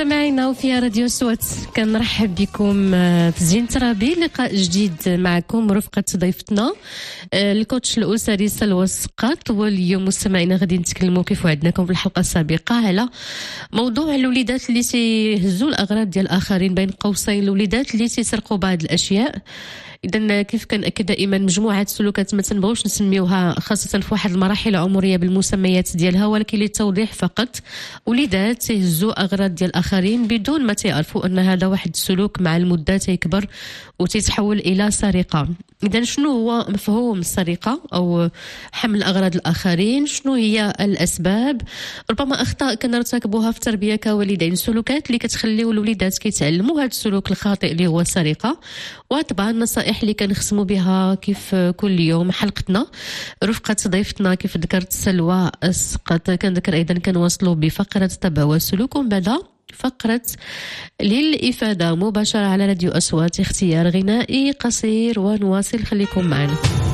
مستمعينا وفي راديو صوت كنرحب بكم في زين ترابي. لقاء جديد معكم رفقة ضيفتنا الكوتش الأسري سلوى السقاط. واليوم مستمعينا غادي نتكلموا كيف وعدناكم في الحلقة السابقة على موضوع الوليدات اللي تيهزوا الأغراض ديال الآخرين، بين قوسين الوليدات اللي تيسرقوا بعض الأشياء. إذا كيف كنأكد دائما مجموعة سلوكات ما تنبغوش نسميوها خاصة في واحد المراحل العمرية بالمسميات ديالها، ولكن للتوضيح فقط وليدات تيهزوا أغراض ديال الآخرين بدون ما تعرفوا أن هذا واحد السلوك مع المدة تيكبر وتتحول إلى سرقة. إذا شنو هو مفهوم السرقة أو حمل أغراض الآخرين؟ شنو هي الأسباب؟ ربما أخطاء كنرتكبوها في التربية كوالدين، سلوكات اللي كتخليو الوليدات كيتعلموا هذا السلوك الخاطئ اللي هو السرقة، وطبعا النصائح اللي كنخصموا بها كيف كل يوم. حلقتنا رفقة ضيفتنا كيف ذكرت سلوى السقاط، كنذكر أيضا كنواصلوا بفقرة الطبع والسلوك، ومن بعد فقرة للإفادة مباشرة على راديو أصوات، اختيار غنائي قصير ونواصل. خليكم معنا.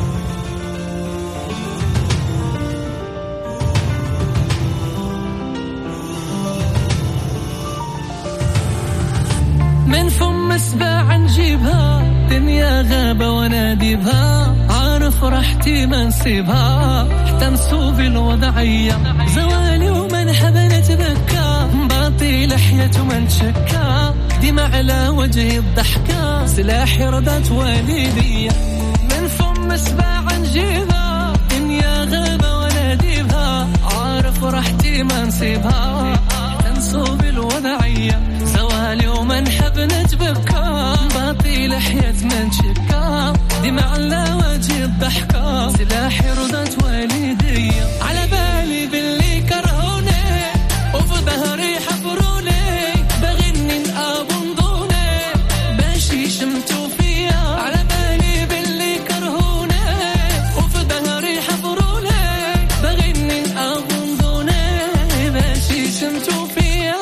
من فم سباع نجيبها دنيا غابة وناديبها، عارف راحتي ما نسيبها حتى نصوب الوضعية، زوالي ومن حب نتبكى، باطي لحية ومن تشكى، ديما على وجهي الضحكة، سلاحي رضات والدية. من فم سباع نجيبها دنيا غابة وناديبها، عارف راحتي ما نسيبها حتى نصوب الوضعية، زوالي ومن حب نتبكى، باطي لحية من شكا، دمع على وجه الضحكة، سلاحي رضت والدية. على بالي باللي كرهوني وفي ظهري حفروني، بغني نقابنضوني باش يشمتوا فيا. على بالي باللي كرهوني وفي ظهري حفروني، بغني نقابنضوني باش يشمتوا فيا.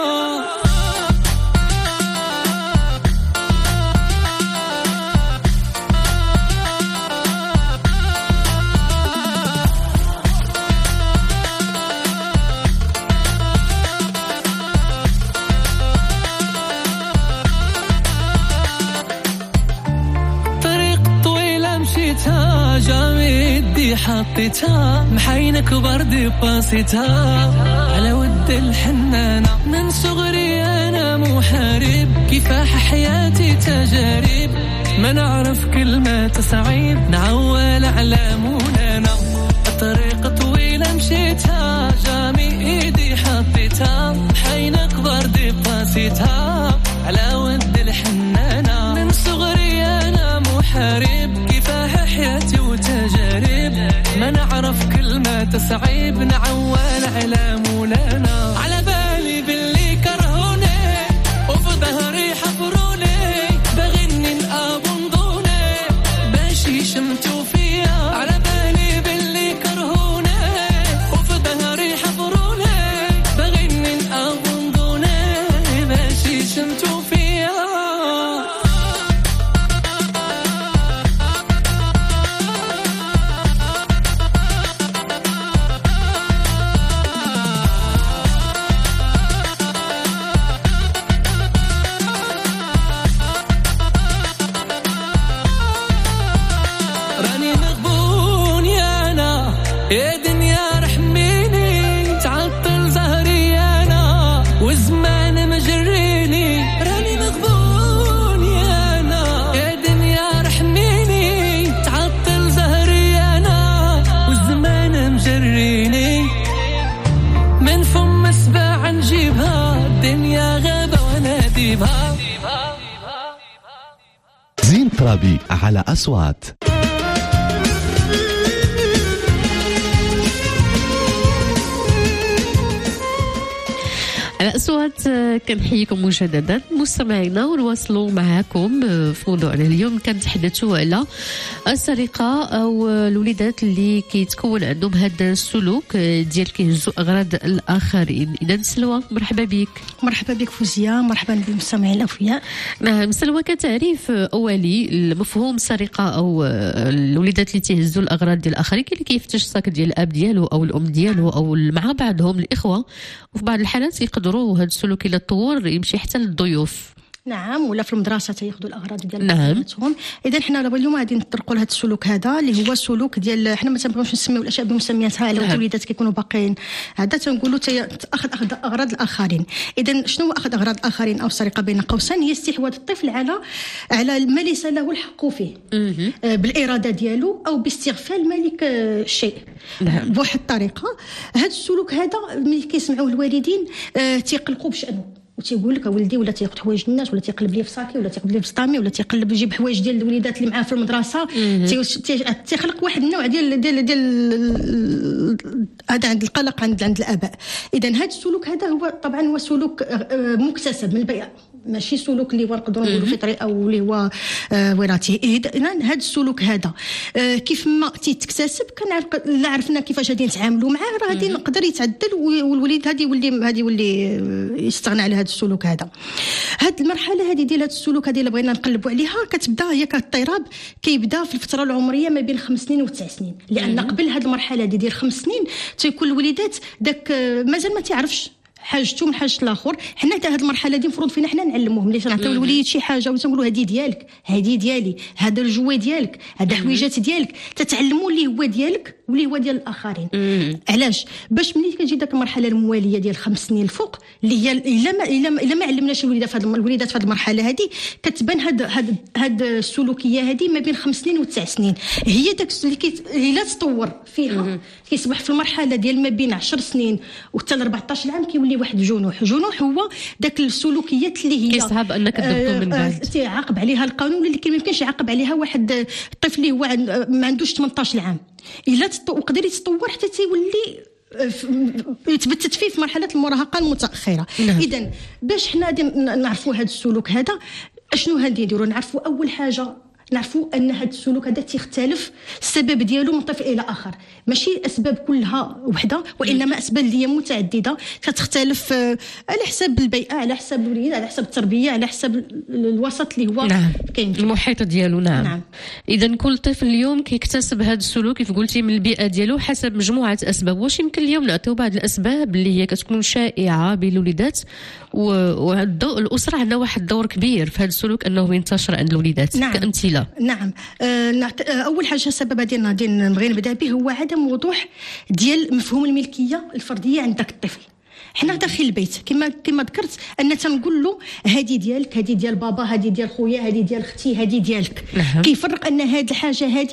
جامدي حطيتها محينك بردي باسيتها، على ود الحنانة من صغري أنا محارب، كفاح حياتي تجارب، ما نعرف كلمة تصعيب، نعول على مولانا. الطريق طويلة مشيتها جامي ايدي حطيتها، محينك بردي باسيتها، على ود الحنانة من صغري أنا محارب، كفاح حياتي وتجارب، ما نعرف كلمة تصعيب، نعول على مولانا. على بالي باللي كرهوني وفي ظهري حفروني، بغني نقابنضوني باش يشمتوا فيا. على بالي باللي كرهوني وفي ظهري حفروني، بغني نقابنضوني باش يشمتوا فيا. يا دنيا رحميني تعطل زهري أنا والزمان مجريني، راني مغبون يا أنا. يا دنيا رحميني تعطل زهري أنا والزمان مجريني، من فم سباع نجيبها دنيا غابة وناديبها. زين ترابي على أصوات. على أصوات كنحييكم مجددا مستمعينا، ونواصلوا معكم في موضوعنا اليوم. كنتحدثوا على السرقة أو الوليدات اللي كيتكون عندهم هذا السلوك ديال كيهزوا أغراض الآخرين. إذا سلوى مرحبا بك. مرحبا بك فوزية، مرحبا بالمستمعين الأوفياء. نعم سلوى، كتعريف أولي المفهوم السرقة أو الوليدات اللي تيهزوا الأغراض ديال الآخرين، كاين اللي كيفتش الصاك ديال الأب ديالو أو الأم ديالو أو مع بعضهم الإخوة، وفي بعض الحالات يقدروا نقدروا هذا السلوك الى تطور يمشي حتى للضيوف. نعم، ولا في المدرسه تياخذوا الاغراض ديال نعم. بناتهم. اذا حنا اليوم غادي نطرقوا لهذا السلوك هذا اللي هو السلوك ديال حنا ما تنبغيوش نسميو الاشياء بمسمياتها على الوليدات كيكونوا باقيين. هذا تنقولوا اخذ اغراض الاخرين. اذا شنو هو اخذ اغراض الاخرين او السرقه بين قوسين؟ هي استحواذ الطفل على ما ليس له الحق فيه بالاراده ديالو او باستغفال مالك الشيء بواحد الطريقه. هذا السلوك هذا ملي كيسمعوه الوالدين تيقلقوا بشأنه وتيقول لك ولدي ولا تياخذ حوايج الناس ولا تيقلب لي في صاكي ولا تيقلب لي في سطامي ولا تيقلب يجيب حوايج ديال الوليدات اللي معاه في المدرسه. تيخلق واحد النوع ديال هذا عند القلق عند الاباء. اذا هذا السلوك هذا هو طبعا هو سلوك مكتسب من البيئه، ماشي سلوك اللي هو نقدروا نقولوا فطري او اللي هو وراثي. اذا هذا السلوك هذا كيف ما تيتكتسب لا عرفنا كيفاش غادي نتعاملوا معاه راه غادي نقدر يتعدل والوليد غادي يولي يستغنى على هذا السلوك هذا. هذه المرحله هذه ديال هذا السلوك هذه اللي بغينا نقلبوا عليها كتبدا هي كاضطراب كيبدا في الفتره العمريه ما بين 5 سنين و9 سنين، لان قبل هذه المرحله ديال 5 سنين تيكون الوليدات داك مازال ما تعرفش حاجته من حاجه الاخر. حنا حتى هذه المرحله دي مفروض فينا حنا نعلموهم، ملي نعطيو الوليد شي حاجه وتنقولوا هذه ديالك هذه ديالي هذا الجوي ديالك هذا حويجات ديالك، تتعلموا اللي هو ديالك واللي هو ديال الاخرين. علاش؟ باش ملي كتجي داك المرحله المواليه ديال 5 سنين الفوق اللي هي الا ما علمناش الوليدات في هذه المرحله هذه كتبان هاد السلوكيه هذه ما بين 5 سنين و9 سنين. هي داك اللي لا تطور فيها كيصبح في المرحله ديال ما بين 10 سنين وحتى ل 14 عام كيولي واحد جنوح هو داك السلوكيات اللي هي كيصعب انك تضبطو من بعد تعاقب عليها القانون اللي ما يمكنش يعاقب عليها واحد الطفل اللي هو ما عندوش 18 عام الا وقدر يتطور حتى تيولي يتبتت فيه في مرحله المراهقه المتاخره. اذا باش حنا نعرفوا هذا السلوك هذا اشنو غادي نديروا؟ نعرفوا اول حاجه نعرفوا ان هذا السلوك هذا تختلف السبب ديالو من طفل الى اخر، ماشي الاسباب كلها وحده وانما اسباب اللي هي متعدده كتختلف على حساب البيئه على حساب الوليد على حساب التربيه على حساب الوسط اللي هو كاين المحيط ديالو. نعم. اذا كل طفل اليوم كيكتسب هذا السلوك كيف قلتي من البيئه ديالو حسب مجموعه اسباب. واش يمكن اليوم نعطيو بعض الاسباب اللي هي كتكون شائعه بين الوليدات والاسره عندها واحد الدور كبير في هذا السلوك انه ينتشر عند الوليدات كامثله؟ نعم. اول حاجه سبب غادي نبغي نبدا به هو عدم وضوح ديال مفهوم الملكيه الفرديه عند داك الطفل. حنا داخل البيت كما ذكرت ان تنقول له هذه ديالك هذه ديال بابا هذه ديال خويا هذه ديال اختي هذه ديالك. كيفرق ان هذه الحاجه هذه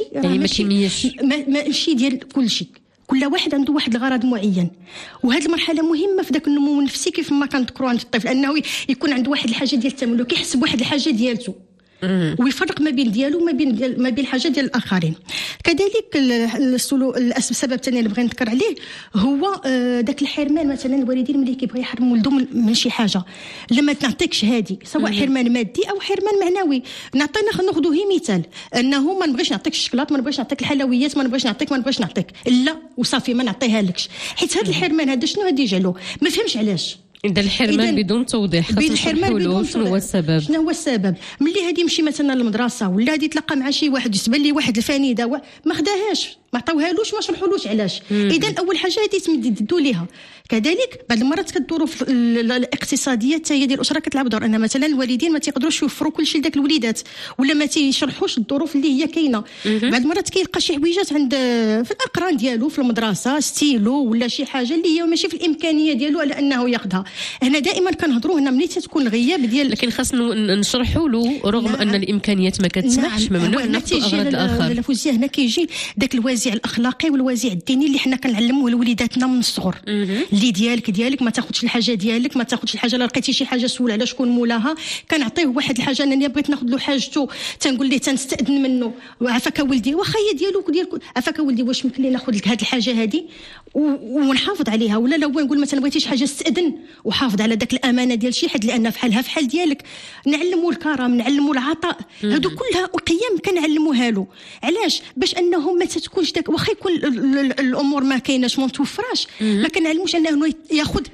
ماشي ديال كل شيء، كل واحد عنده واحد الغرض معين. وهذه المرحله مهمه في داك النمو النفسي كيف ما كنذكروا عند الطفل انه يكون عنده واحد الحاجه ديال التملك، يحس بواحد الحاجه ديالته ويفرق ما بين ديالو ما بين الحاجه ديال الاخرين. كذلك السبب الثاني اللي بغيت نذكر عليه هو داك الحرمان. مثلا الوالدين ملي كيبغيو يحرموا ولدهم من شي حاجه لما تنعطيكش هذه سواء حرمان مادي او حرمان معنوي. ناخذوا هي مثال انه ما نبغيش نعطيك الشكلاط ما نبغيش نعطيك الحلويات ما نبغيش نعطيك لا وصافي ما نعطيها لكش. حيت هذا الحرمان هذا شنو غادي يجعلو ما فهمش علاش. إذا الحرمان بدون توضيح شنو هو السبب ملي غادي يمشي مثلا للمدرسه ولا غادي يتلاقى مع شي واحد يسبل لي واحد الفانيده ما خداهاش ما عطاوهالوش ما شرحولوش علاش. اذا اول حاجه غادي يتمددوا ليها. كذلك بعض المرات كدوروا في الاقتصاديه حتى هي ديال الاسره كتلعب دور ان مثلا الوالدين ما تيقدروش يوفروا كل شيء لذاك الوليدات ولا ما تيشرحوش الظروف اللي هي كاينه. بعض المرات كيلقى شي حويجات عند في الاقران ديالو في المدرسه ستيلو ولا شي حاجه اللي هي ماشي في الامكانيه ديالو على انه ياخذها. هنا دائما كنهضروا هنا ملي تكون الغياب ديال لكن خاصنا نشرحوا له رغم ان الامكانيات ما كتسمحش ممنوع ناخذ اغراض الاخر. الفوزيه هنا كيجي داك الوازع الاخلاقي والوازع الديني اللي حنا كنعلموه لوليداتنا من الصغر. اللي ديالك ما تاخذش الحاجه ديالك ما تاخذش الحاجه الا لقيتي شي حاجه سول على شكون مولاها. كنعطيه واحد الحاجه انني بغيت ناخذ له حاجته تنقول ليه تنستاذن منه عافاك ولدي واخا هي ديالك عافاك ولدي واش ممكن لي ناخذ لك هذه الحاجه هذه ونحافظ عليها ولا لو نقول مثلا بغيتي شي حاجه استاذن وحافظ على داك الامانه ديال شي حد لان فحالها فحال ديالك. نعلموا الكرم نعلموا العطاء هادو كلها قيم كنعلموها له. علاش؟ باش انه ما تكونش داك واخا يكون الامور ما كايناش ما متوفراش ما كنعلموش انه ياخذ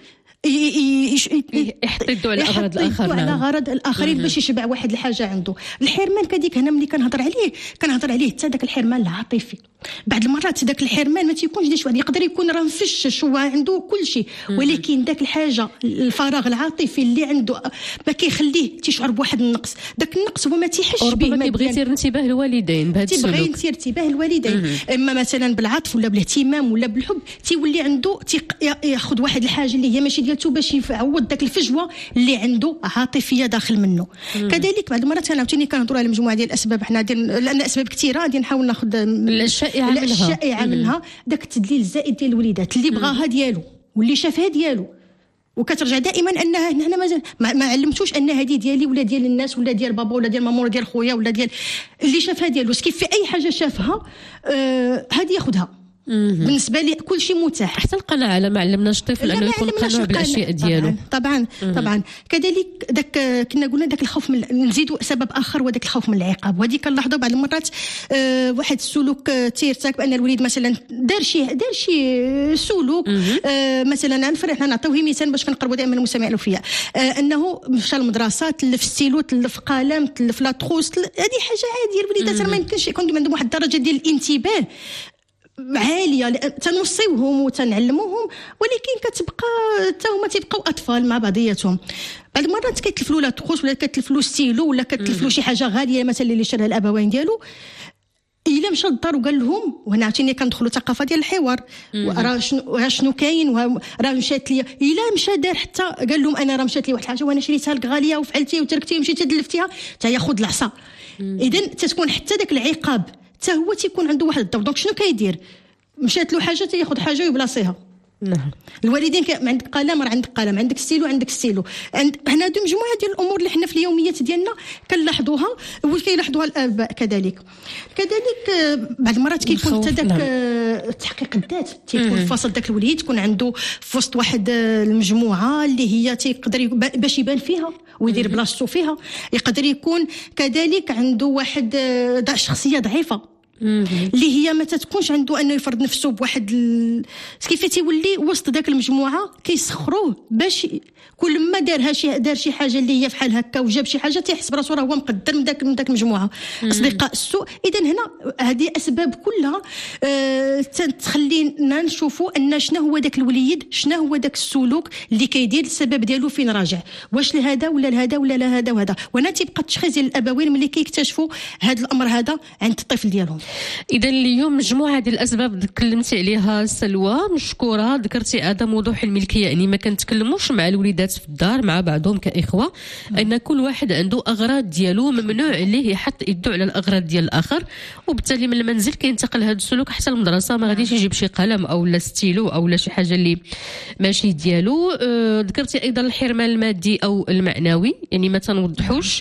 يحط يدو على اغراض الاخرين، على اغراض الاخرين باش يشبع واحد الحاجه عنده. الحرمان كديك هنا ملي كنهضر عليه حتى داك الحرمان العاطفي. بعض المرات داك الحرمان ما تيكونش ديال واحد، يقدر يكون راه مفشش وعنده كل شيء، ولكن داك الحاجه الفراغ العاطفي اللي عنده ما كيخليه تيشعر بواحد النقص. داك النقص هو ما تيحش به، ما كيبغي يثير انتباه الوالدين بهذا السلوك، تيبغي يثير انتباه الوالدين اما مثلا بالعطف ولا بالاهتمام ولا بالحب، تيولي عنده ياخذ واحد الحاجه اللي هي ماشي ديالته باش يعوض داك الفجوه اللي عنده عاطفيه داخل منه. كذلك بعض المرات عاوتاني كنهضروا على مجموعه ديال الاسباب، حنا لان اسباب كثيره غادي نحاول ناخذ الشائعه منها داك التدليل الزائد ديال الوليدات اللي بغاها ديالو واللي شافها ديالو، وكترجع دائما انها هنا مازال ما علمتوش ان هذه ديالي ولا ديال الناس ولا ديال بابا ولا ديال ماما ولا ديال خويا ولا ديال اللي شافها ديالو. كيف في اي حاجه شافها هذه ياخذها. بالنسبه لي كل شيء متاح. حتى القناعه لا ما علمناش الطفل انه يكون قنوع بالاشياء ديالو. طبعا كذلك داك كنا قلنا داك الخوف من، نزيدوا سبب اخر هو داك الخوف من العقاب. وهذه كنلاحظوا بعض المرات واحد السلوك تيرتكب ان الوليد مثلا دار شي سلوك مثلا نفرح نعطيوه مثال باش كنقربوا دائما المستمع الوفياء، انه مشى للمدرسه تلف ستيلو تلف قلم تلف لاطروس، هذه حاجه عاديه. الوليدات راه ما يمكنش يكون عندهم واحد الدرجه ديال الانتباه عاليه تنوصيوهم وتنعلموهم، ولكن كتبقى حتى هما تيبقاو اطفال مع بعضياتهم. بعض المرات كيتلفلوا لا تخوص ولا كتلفلوا ستيلو ولا كتلفلوا شي حاجه غاليه مثلا اللي شراها الابوين ديالو، الا مشى للدار وقال لهم، وهنا عاوتاني كندخلوا ثقافه ديال الحوار، راه شنو كاين راه مشات لي، الا مشى دار حتى قال لهم انا راه مشات لي واحد الحاجه وانا شريتها لك غاليه وفعلتي وتركتي ومشيتي دلفتيها، حتى ياخذ العصا. اذا تتكون حتى داك العقاب حتى هو تيكون عنده واحد الدور. دونك شنو كيدير؟ مشات له حاجه تياخذ حاجه ويبلاصيها. نعم. الوالدين عندك قلم راه عندك قلم، عندك ستيلو عندك ستيلو. حنا هادو مجموعه ديال الامور اللي حنا في اليوميات ديالنا كنلاحظوها وكيلاحظوها الاباء كذلك. بعض المرات كيكون حتى داك تحقيق الذات تيكون فاصل داك الوليد، تكون عنده في وسط واحد المجموعه اللي هي تيقدر باش يبان فيها ويدير بلاصتو فيها. يقدر يكون كذلك عنده واحد شخصيه ضعيفه اللي هي ما تتكونش عنده انه يفرض نفسه بواحد كيف تيولي وسط داك المجموعه كيسخروه باش كل ما دار شي حاجه اللي هي فحال هكا وجاب شي حاجه تيحس براسو راه هو مقدر من داك المجموعه. اصدقاء السوء. اذا هنا هذه اسباب كلها تخلينا نشوفوا ان شنو هو داك الوليد، شنو هو داك السلوك اللي كيدير، السبب ديالو فين راجع، واش لهذا ولا لهذا ولا لهذا وهذا. وانا تيبقى التشخيص ديال الابوين ملي كيكتشفوا هذا الامر هذا عند الطفل ديالهم. اذا اليوم مجموعه ديال الاسباب تكلمتي عليها سلوى، مشكوره. ذكرتي عدم وضوح الملكيه، يعني ما كنتكلموش مع الوليدات في الدار مع بعضهم كاخوه ان كل واحد عنده اغراض ديالو، ممنوع عليه يحط يدو على الاغراض ديال الاخر، وبالتالي من المنزل كينتقل هذا السلوك حتى المدرسه. ما غاديش يجيب شي قلم او لا ستيلو او لا شي حاجه اللي ماشي ديالو. ذكرتي ايضا الحرمان المادي او المعنوي، يعني ما تنوضحوش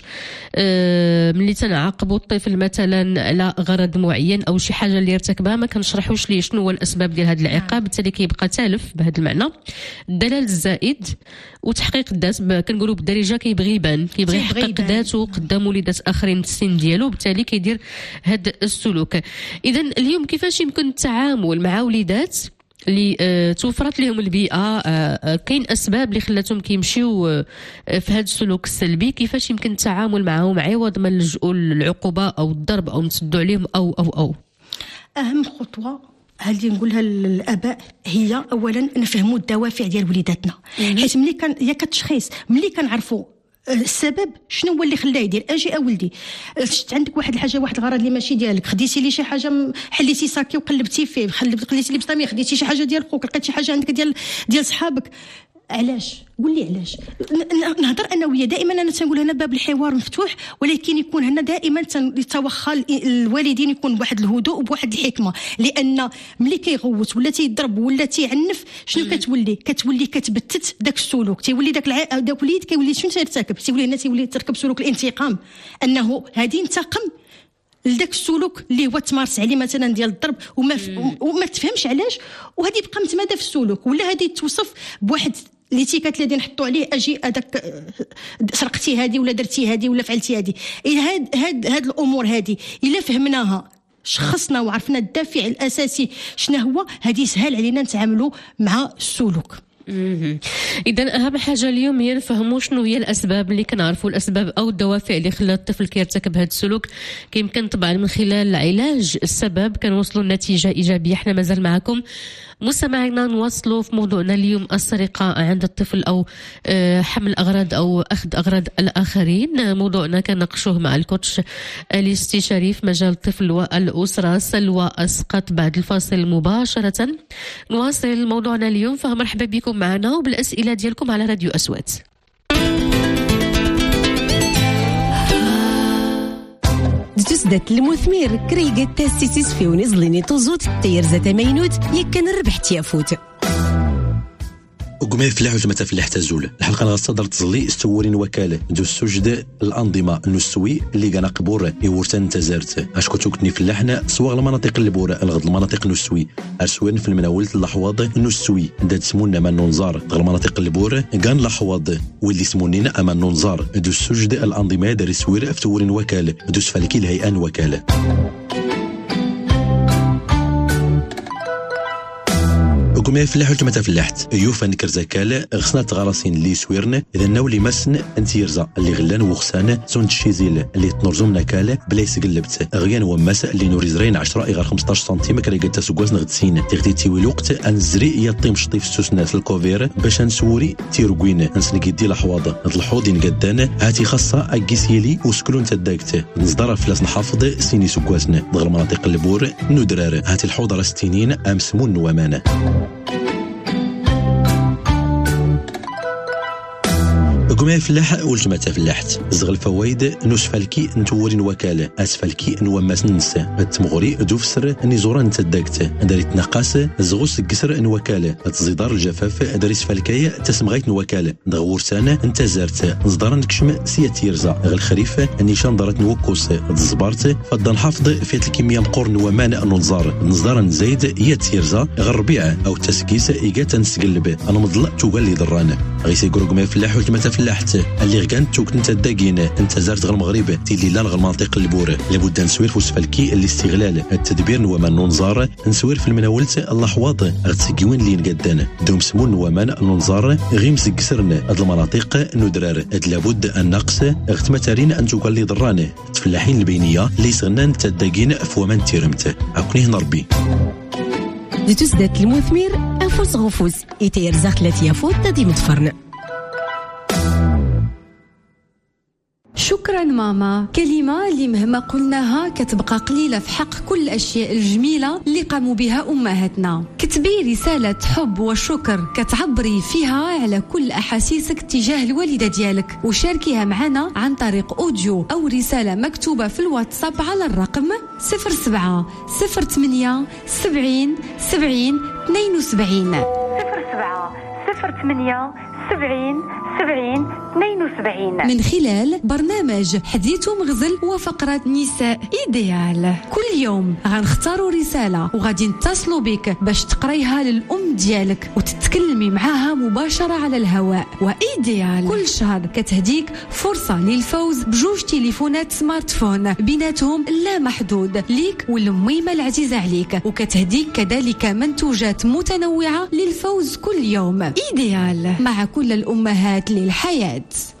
ملي تنعاقبوا الطفل مثلا على غرض معين او شي حاجه اللي ارتكبها ما كنشرحوش ليه شنو هو الاسباب ديال هذا العقاب، بالتالي كيبقى تالف بهذا المعنى. الدلال الزائد وتحقيق الذات، كنقولوا بالدارجه كيبغي يبان، كيبغي يحقق ذاته قدام وليدات اخرين في السن ديالو، بالتالي كيدير هذا السلوك. اذا اليوم كيفاش يمكن التعامل مع وليدات اللي توفرت لهم البيئه، كاين اسباب اللي خلاتهم كيمشيو في هذا السلوك السلبي، كيفاش يمكن التعامل معهم عوض ما نلجؤوا للعقوبه او الضرب او نسدوا عليهم او اهم خطوه هذه نقولها للاباء هي اولا نفهموا الدوافع ديال وليداتنا، حيت ملي كان يا كتشخيص ملي كنعرفوا السبب شنو هو اللي خلاه يدير. اجي اولدي شفت عندك واحد الحاجه واحد الغرض اللي ماشي ديالك، خديتي لي شي حاجه حليتي ساكي وقلبتي فيه، خليتي لي بطامي، خديتي شي حاجه ديال خوك، لقيتي شي حاجه عندك ديال صحابك، علاش؟ قول لي علاش. نهضر انا وياه دائما، انا تنقول هنا باب الحوار مفتوح، ولكن يكون هنا دائما يتوخى الوالدين يكون بواحد الهدوء وبواحد الحكمه، لان ملي كيغوت ولا تيضرب ولا تيعنف شنو كتولي كتبتت داك السلوك، تيولي داك الوليد كيولي شنو تيرتكب، تيولي هنا تيولي تركب سلوك الانتقام، انه هادي ينتقم لذاك السلوك اللي هو تمارس عليه مثلا ديال الضرب وما تفهمش علاش، وهذه يبقى متمادى في السلوك، ولا هذه توصف بواحد ليتيكات اللي نحطوا عليه، اجي هذاك سرقتي هذه ولا درتي هذه ولا فعلتي هذه. هاد الامور هذه الا فهمناها شخصنا وعرفنا الدافع الاساسي شنو هو، هذه سهل علينا نتعاملوا مع السلوك. إذا أهم حاجة اليوم هي نفهموا شنو هي الأسباب، اللي كنعرفوا الأسباب أو الدوافع اللي خلات الطفل كيرتكب هذا السلوك. كيمكن طبعا من خلال العلاج السبب كنوصلوا لنتيجة إيجابية. احنا مازال معكم مستمعينا، نواصلوا في موضوعنا اليوم السرقة عند الطفل أو حمل أغراض أو أخذ أغراض الآخرين. موضوعنا كنناقشوه مع الكوتش الاستشاري في مجال الطفل والأسرة سلوى أسقط بعد الفاصل مباشرة. نواصل موضوعنا اليوم، فمرحبا بكم معنا وبالأسئلة ديالكم على راديو أصوات. تسدت المثمر كريقة تاسيسيس في ونزليني توزوت تير زات مينوت يكن الربح تيافوت وقمي فلاح وجمة فلاح تزول الحلقة غتصدر تزلي استورين وكالة دو السجد الأنظمة النسوي اللي كان قبور يورتان تزارت اشكو توكتني فلاحنا سواء المناطق البورة الغد المناطق النسوي ارسوين في المناولة اللحواض النسوي دات سمونا امان ننظار المناطق البورة كان لحواض واللي سمونينا امان ننظار دو السجد الأنظمة دار سوير فتورين وكالة دو سفالكي الهيئان وكالة. قمي فلاح وجمة فلاحت يوفا نكرزاكال غسنا تغراسين اللي سويرنا اذا ناولي مسن انت يرزا اللي غلان وغسان سون الشيزيل اللي تنرزم نكال بلايس قلبت غيان وماس اللي نوريزرين 10 غير 15 سنتيم كريقه تسكواز نغدسين تغدي تيوي الوقت انزري يطيم شطيف سوسناس الكوفير باش نسوري تيرغوين نسنقي دي الحواض الحوض نقدان هاتي خاصه اكيسيلي وسكلون تداكت نصدر فلاس نحافظ سيني سكوازنا دغ المناطق البور ندرار هاتي الحوض راستينين امسمون وامانه. قمي فلاح والجماعة فلاحت زغل فوايد نوسفالكي نتورين وكالة اسفالكي نوماس ننسى التمغري دوفسر نيزوران تداكت داريت نقاس زغوس قسر نوكالة تزيدار الجفاف داريس فالكاية تسمغيت نوكالة دغورسانة انت زارت نصدر نكشم سيات يرزا غل خريف نيشان دارت نوكوس تزبارت فدا نحافظ فيت الكمية مقور نوامان ننظار نصدر نزايد يات يرزا غل ربيعة او تسكيس ايقات نسقلب انا مضل توقال لي ضرانة غيسي قمي فلاح والجماعة فلاحت اللي كانت توك انت داقين انت زارت غير المغرب تيلي لا غير المناطق البوره لابد نسوير في وسفالكي الاستغلال التدبير نوامان ننظار نسوير في المناولت اللحواض غتسقيوين اللي نقدان دوم سمون نوامان ننظار غيمس كسرنا هاد المناطق ندرار هاد لابد النقص غتمتارين ان توقال لي ضرانه تفلاحين البينيه اللي سغنان تداقين في ومان تيرمت عكنيه نربي دي تسدت المثمر افوس غفوز يتير زخلت يافوت تدي متفرن. شكرا ماما، كلمة اللي مهما قلناها كتبقى قليلة في حق كل الأشياء الجميلة اللي قاموا بها أمهاتنا. كتبي رسالة حب وشكر كتعبري فيها على كل أحاسيسك تجاه الوالدة ديالك وشاركيها معنا عن طريق أوديو أو رسالة مكتوبة في الواتساب على الرقم 07 08 70 70 72 07 08 70 70 72 من خلال برنامج حديث مغزل وفقرة نساء إيديال. كل يوم غنختاروا رسالة وغادي نتصلوا بك باش تقريها للأم ديالك وتتكلمي معاها مباشرة على الهواء. وإيديال كل شهر كتهديك فرصة للفوز بجوج تليفونات سمارت فون بيناتهم لا محدود ليك والميمة العزيزة عليك، وكتهديك كذلك منتوجات متنوعة للفوز كل يوم. إيديال مع كل الأمهات للحياة.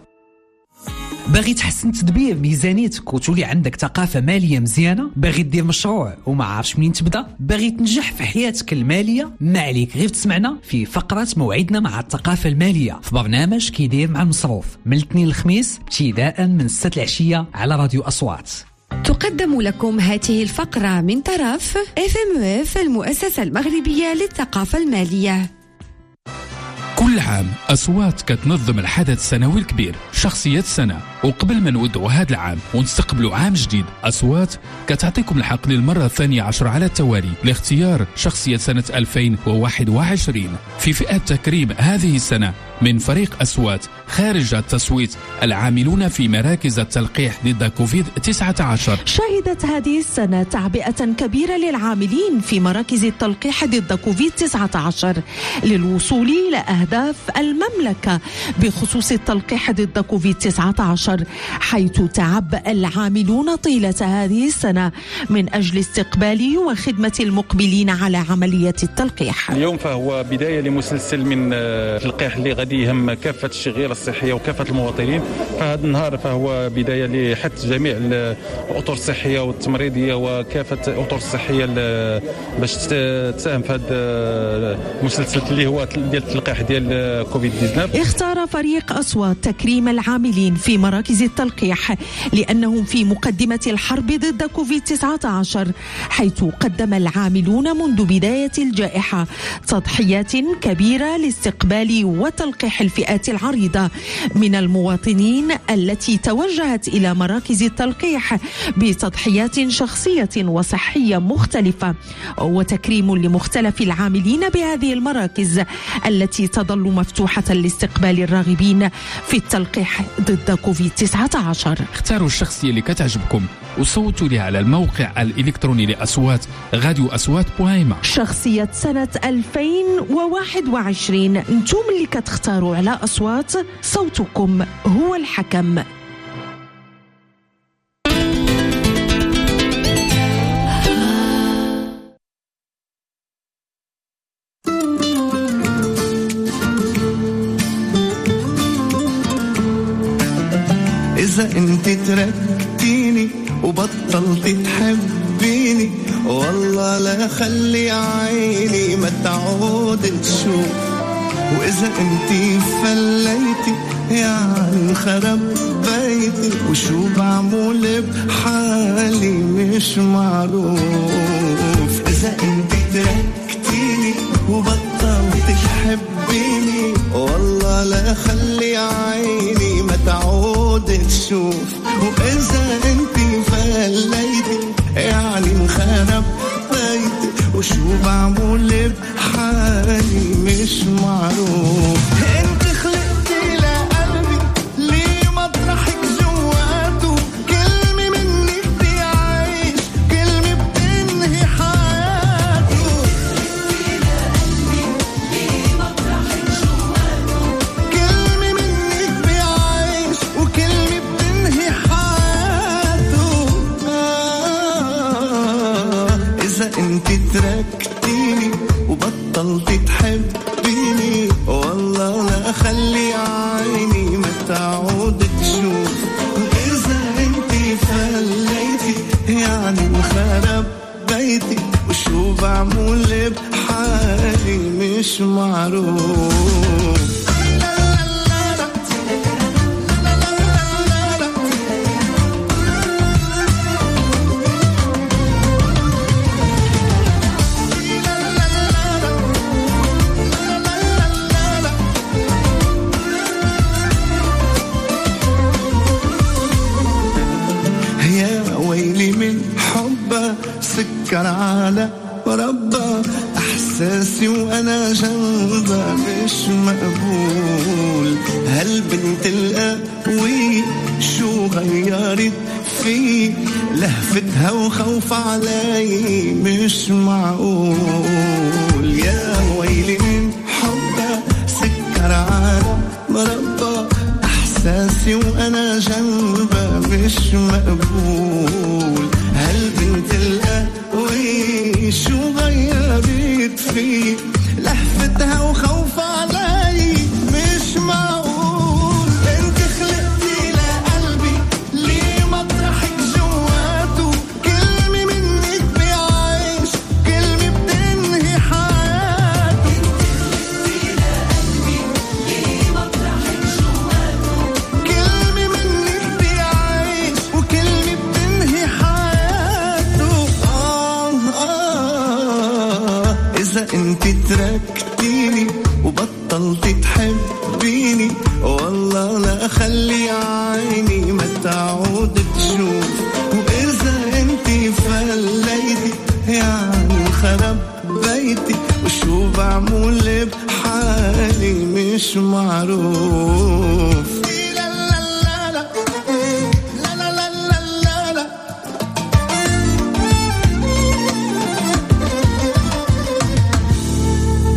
باغي تحسن تدبير ميزانيتك وتولي عندك ثقافة مالية مزيانة؟ باغي دير مشروع وما عارفش منين تبدا؟ باغي تنجح في حياتك المالية؟ ما عليك غير تسمعنا في فقرة موعدنا مع الثقافة المالية في برنامج كيدير مع المصروف من الاثنين للخميس ابتداء من 6 العشية على راديو أصوات. تقدم لكم هذه الفقرة من طرف FMF المؤسسة المغربية للثقافة المالية. كل عام أصوات كتنظم الحدث السنوي الكبير شخصيات السنة، وقبل ما نودعوا هذا العام ونستقبلوا عام جديد أصوات كتعطيكم الحق للمرة 12 على التوالي لاختيار شخصية سنة 2021 في فئة تكريم هذه السنة من فريق أصوات خارج التصويت العاملون في مراكز التلقيح ضد كوفيد-19. شهدت هذه السنة تعبئة كبيرة للعاملين في مراكز التلقيح ضد كوفيد-19 للوصول إلى أهداف المملكة بخصوص التلقيح ضد كوفيد-19 2019 حيث تعبأ العاملون طيلة هذه السنة من أجل استقبال وخدمة المقبلين على عملية التلقيح. اليوم فهو بداية لمسلسل من تلقيح اللي غادي يهم كافة الشغيرة الصحية وكافة المواطنين. فهذا النهار فهو بداية لحث جميع الأطر الصحية والتمريضية وكافة الأطر الصحية باش تساهم في هذا المسلسل اللي هو ديال التلقيح ديال كوفيد 19. اختار فريق أصوات تكريم العاملين في مراكز التلقيح لأنهم في مقدمة الحرب ضد كوفيد 19، حيث قدم العاملون منذ بداية الجائحة تضحيات كبيرة لاستقبال وتلقيح الفئات العريضة من المواطنين التي توجهت إلى مراكز التلقيح بتضحيات شخصية وصحية مختلفة، وتكريم لمختلف العاملين بهذه المراكز التي تظل مفتوحة لاستقبال الراغبين في التلقيح ضد كوفيد 19. اختاروا الشخصية اللي كتعجبكم وصوتوا لها على الموقع الإلكتروني لأصوات راديو أصوات.ma. شخصية سنة 2021 انتم اللي كتختاروا على أصوات، صوتكم هو الحكم. إذا أنت تركتيني وبطلت تحبيني والله لا خلي عيني ما تعود تشوف، وإذا أنت فليتي يعني خرب بيتي وشو بعمل بحالي مش معروف. إذا أنت تركتيني وبطلت تحبيني والله لا خلي عيني ما تعود تشوف، وإذا أنت فليتي يعني انخرب بيتي وشو بعمل بحالي مش معروف. أنت خلقتي لقلبي ليه مطرحك جواته، كلمة منك بيعيش كلمة بتنهي حياته. كلمة منك بيعيش وكلمة بتنهي حياته. إذا أنت تركتيني وبطلت تحبيني والله لا خلي عيني ما تعود تشوف، وإذا أنت فليتي يعني انخرب بيتي وشو بعمل بحالي مش معروف. ويلي من حبه سكر على مربى احساسي وانا جنبه مش مقبول. هالبنت القوي شو غيرت في لهفتها وخوف علي مش معقول. يا ويلي من حبه سكر على مربى احساسي وانا جنبه مش مقبول. هالبنت القوي شو غيرت في لهفتها وخوف علي مش معقول. انت خلقتي لقلبي ليه مطرحك جواته، كلمة منك بيعيش كلمة بتنهي حياته. كلمة منك بيعيش وكلمة بتنهي حياته. إذا أنت تركتيني وبطلت تحبيني والله لا خلي عيني ما تعود تشوف، وإذا أنت فليتي يعني خرب بيتي وشو بعمل بحالي مش معروف.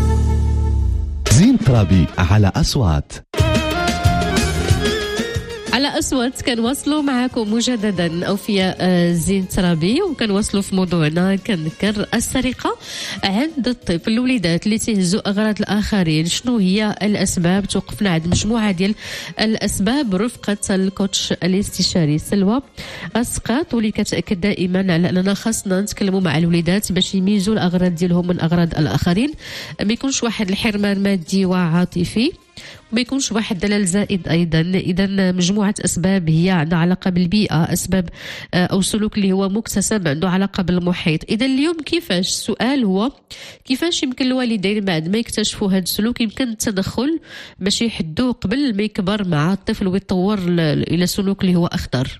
زين ترابي على أصوات. على أصوات كنواصلوا معكم مجددا أوفياء زين ترابي، وكنواصلوا في موضوعنا. كنذكر السرقة عند الطفل، الوليدات اللي تهزوا أغراض الآخرين، شنو هي الأسباب؟ توقفنا عند مجموعة ديال الأسباب رفقة الكوتش الاستشاري سلوى أسقاط، واللي كتأكد دائما على أننا خاصنا نتكلموا مع الوليدات باش يميزوا الأغراض ديالهم من أغراض الآخرين، ما يكونش واحد الحرمان مادي وعاطفي، وما يكونش واحد دلال زائد ايضا. اذا مجموعه اسباب هي عندها علاقه بالبيئه، اسباب او سلوك اللي هو مكتسب عنده علاقه بالمحيط. اذا اليوم كيفاش، السؤال هو كيفاش يمكن الوالدين بعد ما يكتشفوا هذا السلوك يمكن التدخل باش يحدوه قبل ما يكبر مع الطفل ويتطور الى سلوك اللي هو اخطر.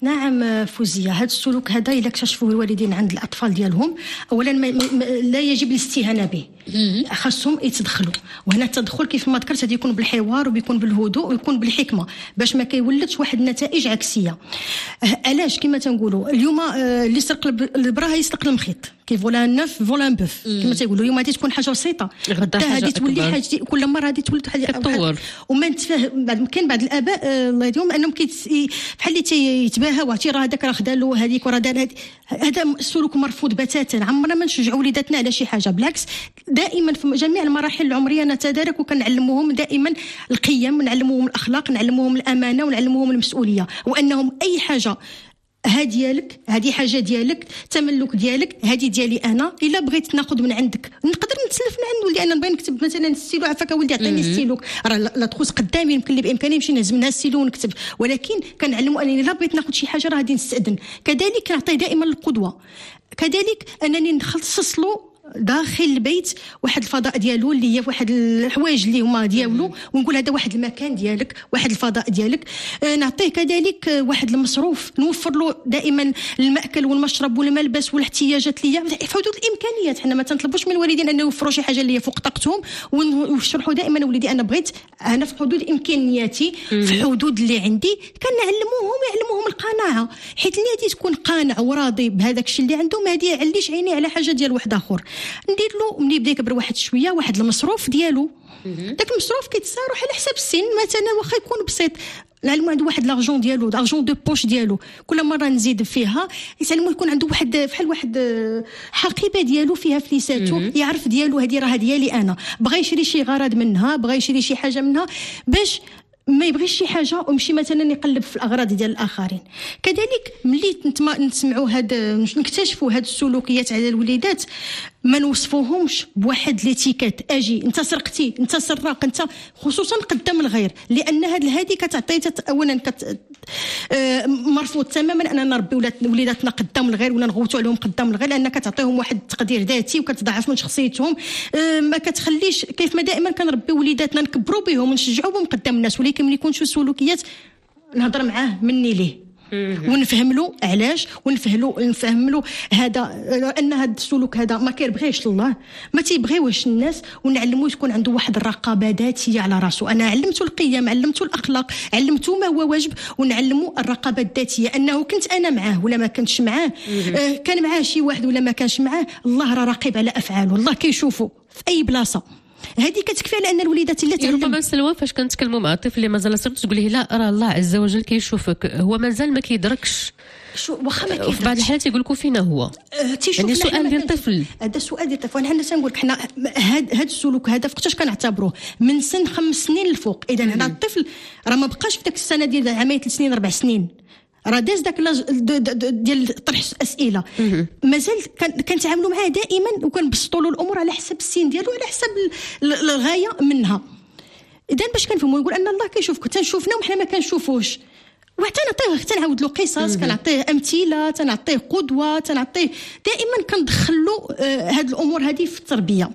نعم فوزيه، هذا السلوك هذا الا اكتشفوه الوالدين عند الاطفال ديالهم، اولا لا يجب الاستهانه به، خاصهم يتدخلوا. وهنا التدخل كيف ما ذكرت هذا يكون بالحوار وبيكون بالهدوء ويكون بالحكمه باش ما كيولدش واحد النتائج عكسيه. علاش كما تنقولوا اليوم اللي يسرق البراه يسرق المخيط، كيف فولا نوف فولا بوف كما تيقولوا. اليوم غادي تكون حاجه بسيطه، غدا غادي تولي حاجه، كل مره غادي تولد حاجه تطور. وما نتفاهم كاين بعض الاباء الله يديهم انهم بحال اللي يتباهوا، عرفتي راه هذاك راه خدا له هذيك وراه دار هذا السلوك مرفوض بتاتا. عمرنا ما نشجعوا وليداتنا على شي حاجه، بالعكس دائما في جميع المراحل العمريه نتدارك وكنعلموهم دائما القيم، ونعلموهم الاخلاق، نعلموهم الامانه، ونعلموهم المسؤوليه، وانهم اي حاجه ها ديالك، هذه حاجه ديالك، تملك ديالك، هذه ديالي انا. الا بغيت ناخذ من عندك نقدر نتسلف من عند ولدي، انا نبغي نكتب مثلا السيلو، عفاك ولدي عطيني السيلو، راه لا تخص قدامي، يمكن لي بامكاني نمشي نهز منها السيلو ونكتب، ولكن كنعلموا انني الا بغيت ناخذ شي حاجه راه غادي نستأذن. كذلك كنعطيه دائما القدوه، كذلك انني نخصص له داخل البيت واحد الفضاء ديالو اللي هي واحد الحوايج اللي هما ديالو، ونقول هذا واحد المكان ديالك، واحد الفضاء ديالك. نعطيه كذلك واحد المصروف، نوفر له دائما المأكل والمشرب والملبس والاحتياجات اللي هي في حدود الامكانيات. حنا ما تنطلبوش من الوالدين انه يوفروا شي حاجه اللي هي فوق طاقتهم، ونشرحوا دائما وليدي انا بغيت، انا في حدود امكانياتي، في حدود اللي عندي. يعلموهم القناعه، حيت اللي غادي تكون قانع وراضي بهذاك الشيء اللي عنده ما يعليش عيني على حاجه ديال واحد اخر. ندير له ملي يبدا يكبر واحد شويه واحد المصروف ديالو، داك المصروف كيتصارح على حساب السن، مثلا واخا يكون بسيط، نعلمو عنده واحد لارجون ديالو، لارجون دو بوش ديالو، كل مره نزيد فيها يسلمو يكون عنده واحد بحال واحد حقيبه ديالو فيها فليساتو، يعرف ديالو هذه راه ديالي انا. بغى يشري شي غرض منها، بغى يشري شي حاجه منها، باش ما يبغيش شي حاجه ويمشي مثلا يقلب في الاغراض ديال الاخرين. كذلك ملي نسمعوا نكتشفوا هاد السلوكيات على الوليدات، ما نوصفوهمش بواحد ليتيكات، اجي انت سرقتي، انت سراق، انت خصوصا قدام الغير، لان هذه كتعطي اولا مرفوض تماما اننا نربي وليداتنا قدام الغير ولا نغوتوا عليهم قدام الغير، لان كتعطيهم واحد التقدير ذاتي وكتضاعف من شخصيتهم. ما كتخليش كيف ما دائما كنربي وليداتنا نكبروا بهم ونشجعوا بهم قدام الناس، ولكن ملي يكون شي سلوكيات نهضر معاه مني ليه ونفهم له علاش، ونفهم له هذا ان هذا السلوك هذا ما كيربغيش الله، ما تيبغيوش الناس، ونعلمو تكون عنده واحد الرقابه ذاتيه على راسه. انا علمته القيم، علمته الاخلاق، علمته ما هو واجب، ونعلمو الرقابه الذاتيه، انه كنت انا معاه ولا ما كنتش معاه، كان معاه شي واحد ولا ما كانش معاه، الله راه راقب على افعاله، الله كيشوفه في اي بلاصه. هذه كتكفي على ان الوليدات اللي تعلم. ربما سلوى فاش كنتكلموا مع الطفل اللي مازال صغير تقول له لا راه الله عز وجل كيشوفك، هو مازال ما كيدركش، واخا ما كيدركش. في بعض الحالات يقول لكم فينا هو يعني سؤال ديال الطفل، هذا سؤال ديال الطفل. حنا تنقول لك حنا هذا السلوك هذا فقطاش كنعتبروه من سن 5 سنين للفوق. اذا هذا الطفل راه ما بقاش في داك السنه ديال عامين 3 سنين 4 سنين، راه داز داك ديال طرح اسئله، مازال كنتعاملوا معاه دائما وكنبسطوا له الامور على حسب السن ديالو، على حسب الغايه منها. اذا باش كنفهموا نقول ان الله كيشوفك، تنشوفنا وحنا ما كنشوفوش، وحتى نعطيه، تنعاود له قصص، كنعطيه امثله، تنعطيه قدوه، تنعطيه دائما كندخل له هاد الامور هذه في التربيه.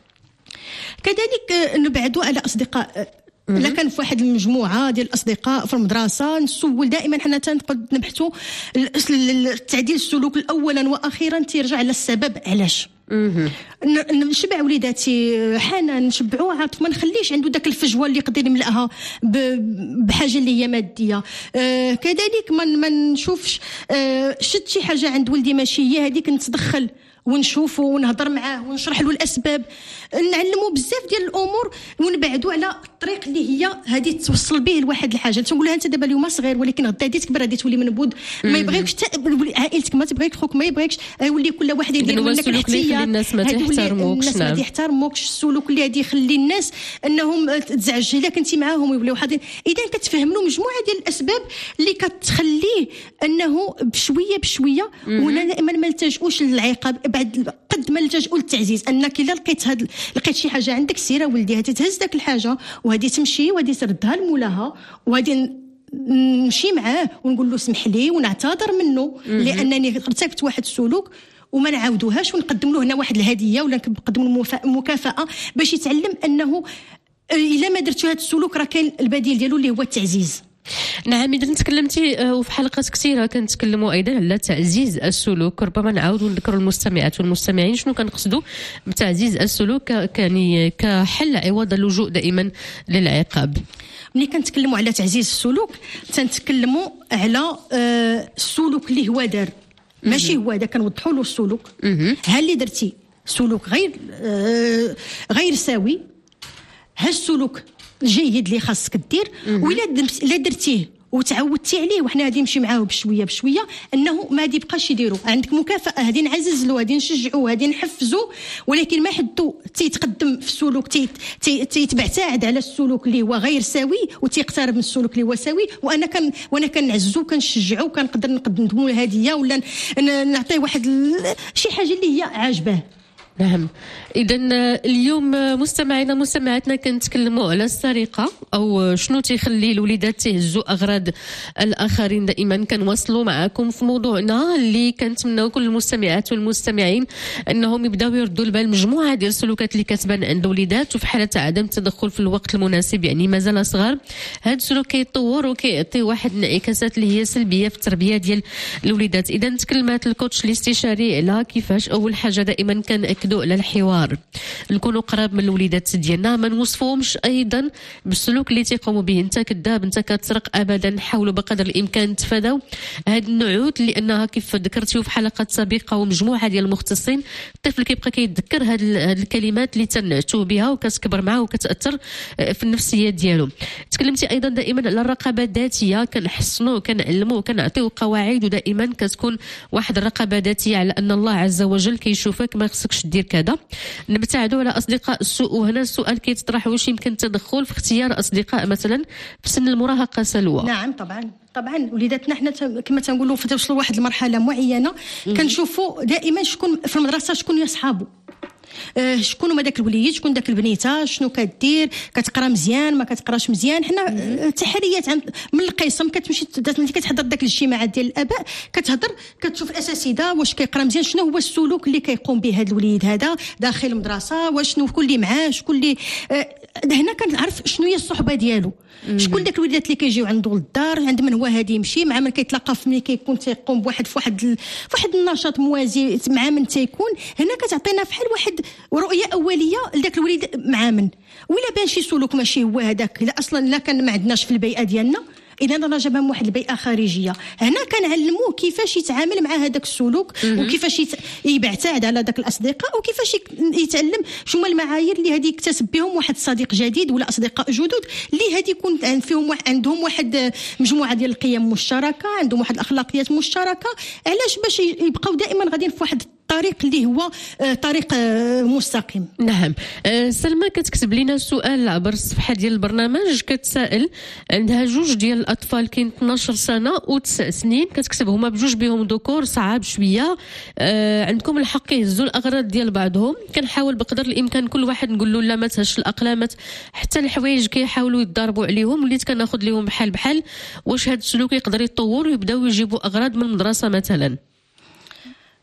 كذلك نبعدوا على اصدقاء. إلا كان في واحد المجموعه ديال الاصدقاء في المدرسه، نسول دائما حنا تنقعد نبحثوا التعديل السلوك اولا واخيرا تيرجع على السبب علاش. نشبع وليداتي حنان، نشبعوا عاطف، ما نخليش عنده داك الفجوه اللي يقدر يملأها بحاجه اللي هي ماديه. كذلك ما نشوفش شد شي حاجه عند ولدي ماشي هي هذيك، نتدخل ونشوفه ونهضر معاه ونشرح له الاسباب، نعلمه بزاف ديال الامور ونبعدوا على الطريق اللي هي هذه توصل به لواحد الحاجه. تنقول لها انت دابا اليوم صغير ولكن غدا غادي تكبر، غادي تولي منبوذ، ما يبغيكش عائلتك ما تبغيك، خوك ما يبغيكش، يولي كل واحد يدير منك الاحتياط، الناس ما يحترموكش. ما يحترموكش، السلوك اللي غادي يخلي الناس انهم تزعج الا كنتي معاهم ويوليو حاضرين. اذا كتفهم له مجموعه ديال الاسباب اللي كتخليه انه بشويه بشويه، ودائما ما نلتجؤوش للعقاب، بعد قد ما نلتجؤوا للتعزيز. انك الا لقيت شي حاجه عندك سيره ولدي، هاتي تهز داك الحاجه وهذه تمشي وهذه تردها لمولاها، وهذه نمشي معاه ونقول له اسمح لي ونعتذر منه لانني ارتكبت واحد السلوك وما نعاودوهاش، ونقدم له هنا واحد الهديه ولا نقدم له مكافاه باش يتعلم انه الا ما درتو هذا السلوك راه كاين البديل ديالو اللي هو التعزيز. نعم، إذا تكلمتي وفي حلقات كثيرة كنتكلموا أيضا على تعزيز السلوك. ربما نعاودوا نذكروا المستمعات والمستمعين شنو كنقصدوا بتعزيز السلوك كحل عوض اللجوء دائما للعقاب. ملي كنتكلموا على تعزيز السلوك تنتكلموا على السلوك اللي هو دار، ماشي هو هذا كنوضحوا له السلوك. هل اللي درتي سلوك غير سوي، ها السلوك الجيد اللي خاصك دير، وإلا درتيه وتعودتي عليه وحنا غادي نمشي معاه بشويه بشويه انه ما غادي يبقاش يديروا. عندك مكافاه، غادي نعزز له، غادي نشجعوه، غادي نحفزوا، ولكن ما حدو تيتقدم في السلوك تيتبعد على السلوك اللي هو غير سوي وتيقترب من السلوك اللي هو سوي. وانا كنعززو كنشجعو، كنقدر نقدموا له هديه ولا نعطيه واحد شي حاجه اللي هي عاجباه. نعم، إذا اليوم مستمعينا مستمعاتنا كنتكلموا على السرقة أو شنو تيخلي الوليدات تهزوا أغراض الآخرين. دائما كنواصلوا معكم في موضوعنا اللي كنتمناو كل المستمعات والمستمعين أنهم يبداو يردوا البال مجموعة ديال السلوكات اللي كتبان عند الوليدات، وفي حالة عدم التدخل في الوقت المناسب يعني مازال صغار هذا السلوك كيتطور وكيعطي واحد الانعكاسات اللي هي سلبية في التربية ديال الوليدات. إذا تكلمات الكوتش الاستشاري على كيفاش أول حاجة دائما كنأكدوا على الحوار، نكونوا قراب من الوليدات ديالنا، ما نوصفوهمش ايضا بالسلوك اللي تيقوموا به. انت كذاب، انت كتسرق، ابدا. نحاولوا بقدر الامكان نتفاداو هاد النعوت، لانها كيف ذكرتيو في حلقات سابقه ومجموعه ديال المختصين الطفل كيبقى كيتذكر هاد الكلمات اللي تنعتوه بها وكتكبر معاه وكتاثر في النفسيه ديالو. تكلمتي ايضا دائما على الرقابه الذاتيه، كنحسنوا كنعلموا كنعطيو قواعد، ودائما كتكون واحد الرقابه ذاتيه على ان الله عز وجل كيشوفك، ما خصكش دير كذا. نبتعدوا على اصدقاء السوء، وهنا السؤال كيتطرح واش يمكن التدخل في اختيار اصدقاء مثلا في سن المراهقه سلوى؟ نعم طبعا وليداتنا حنا كما تنقولوا توصلوا لواحد المرحله معينه كنشوفوا دائما شكون في المدرسه، شكون يصحابوا، شكون هما داك الوليد، شكون داك البنيته، شنو كدير، كتقرا مزيان ما كتقراش مزيان. حنا تحريات من القسم كتمشي ملي كتحضر داك الاجتماعات ديال الاباء كتهضر كتشوف الاساتذه واش كيقرا مزيان، شنو هو السلوك اللي كيقوم به هذا الوليد هذا داخل المدرسه، وشنو شكون اللي معاه، شكون اللي هنا كنعرف شنو هي الصحبه ديالو، شكون داك الوليدات اللي كيجيو عنده للدار، عند من هو هادي يمشي مع من كيتلاقى ملي كيكون تيقوم بواحد فواحد النشاط موازي مع من تيكون. هنا كتعطينا فحال واحد ورؤيه اوليه لذاك الوليد مع من، ولا بان شي سلوك ماشي هو هذاك، لا اصلا لا كان ما عندناش في البيئه ديالنا، اذا انا جابها من واحد البيئه خارجيه. هنا كنعلموه كيفاش يتعامل مع هذاك السلوك وكيفاش يبتعد على ذاك الاصدقاء، وكيفاش يتعلم شو هما المعايير اللي غادي يكتسب بهم واحد صديق جديد ولا اصدقاء جدد اللي غادي يكون فيهم عندهم واحد مجموعه ديال القيم مشتركه، عندهم واحد الاخلاقيات مشتركه. علاش؟ باش يبقاو دائما غاديين في واحد الطريق اللي هو طريق مستقيم. نعم. سلمى كتكتب لنا سؤال عبر الصفحه ديال البرنامج، كتسائل عندها جوج ديال الاطفال كاين 12 سنه و9 سنين، كتكتب هما بجوج بهم ذكور صعاب شويه، عندكم الحق يهزوا الاغراض ديال بعضهم، كنحاول بقدر الامكان كل واحد نقول له لا ما تهزش الاقلامات، حتى الحوايج كيحاولوا يتضاربوا عليهم، وليت كناخذ لهم بحال بحال. واش هذا السلوك يقدر يتطور ويبداو يجيبوا اغراض من المدرسه مثلا؟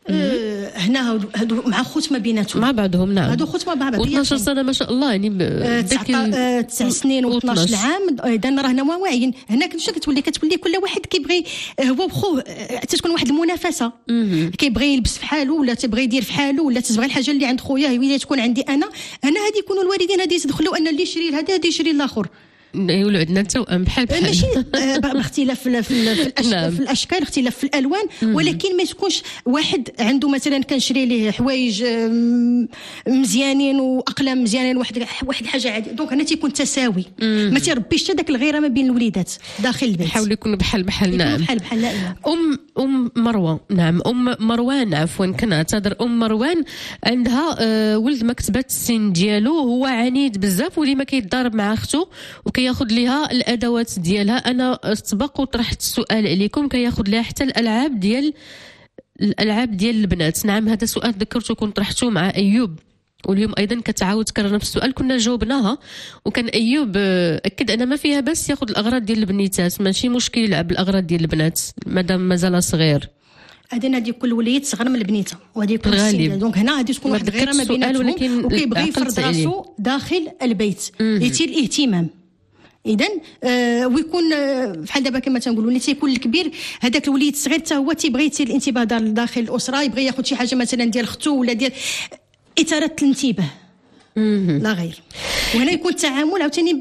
هنا هادو مع خوت ما بيناتهم مع بعضهم. نعم هادو خوت مع بعض. 12 سنه ما شاء الله يعني 9 سنين و12 عام. اذا راهنا واعيين. هنا كتولي كل واحد كيبغي هو وخوه تتكون واحد المنافسه. كيبغي يلبس في حاله ولا تبغي يدير في حاله ولا تبغي الحاجه اللي عند خويا هي اللي تكون عندي انا. هنا هادي يكونوا الوالدين هادي يدخلوا ان اللي يشري هذا هادي يشري الاخر. يولوا عندنا توأم بحال ماشي باختلاف في الاشكال اختلاف في الالوان ولكن ما تكونش واحد عنده مثلا كنشري ليه حوايج مزيانين واقلام مزيانين واحد حاجه عاديه. دونك هنا تيكون تساوي ما تيربيش حتى داك الغيره ما بين الوليدات داخل البيت. يحاولوا يكونوا بحال. نعم بحال ام مروه. نعم ام مروان عفوا كنعتذر. ام مروان عندها ولد مكتبه السن ديالو هو عنيد بزاف وديما كيتضارب مع اخته كياخذ ليها الادوات ديالها. انا سبق وطرحت السؤال عليكم كياخذ ليها حتى الالعاب ديال البنات. نعم هذا سؤال ذكرته كنت طرحته مع ايوب واليوم ايضا كتعاود تكرر نفس السؤال كنا جاوبناها وكان ايوب اكد ان ما فيها بس ياخذ الاغراض ديال البنيتات ماشي مشكل يلعب الاغراض ديال البنات مادام مازال صغير. هذه كل وليد صغر من البنيته وهذه يكون السن. دونك هنا غادي تكون واحد غيره ما بيناتهم وكيبغي يفرض راسو داخل البيت يتي الاهتمام. اذا ويكون بحال دابا كما تنقولوا اللي تيكون الكبير هذاك الوليد الصغير حتى هو تيبغي يتي الانتباه داخل الاسره يبغي ياخذ شي حاجه مثلا ديال اختو ولا ديال اثاره الانتباه لا غير. وهنا يكون التعامل عاوتاني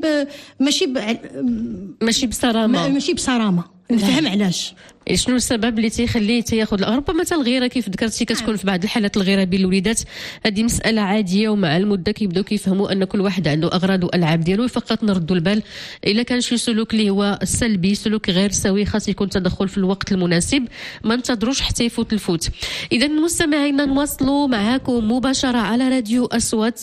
ماشي بصرامه نفهم علاش شنو السبب اللي تيخليه تياخذ ربما مثلا الغيره كيف ذكرتي كتكون في بعض الحالات الغيره بين الوليدات. هذه مساله عاديه ومع المده كيبداو كيفهموا ان كل واحد عنده اغراض والعاب ديالو. فقط نردوا البال الا كان شي سلوك اللي هو سلبي سلوك غير سوي خاص يكون تدخل في الوقت المناسب ما ننتظروش حتى يفوت الفوت. اذا مستمعينا نواصلوا معكم مباشره على راديو اصوات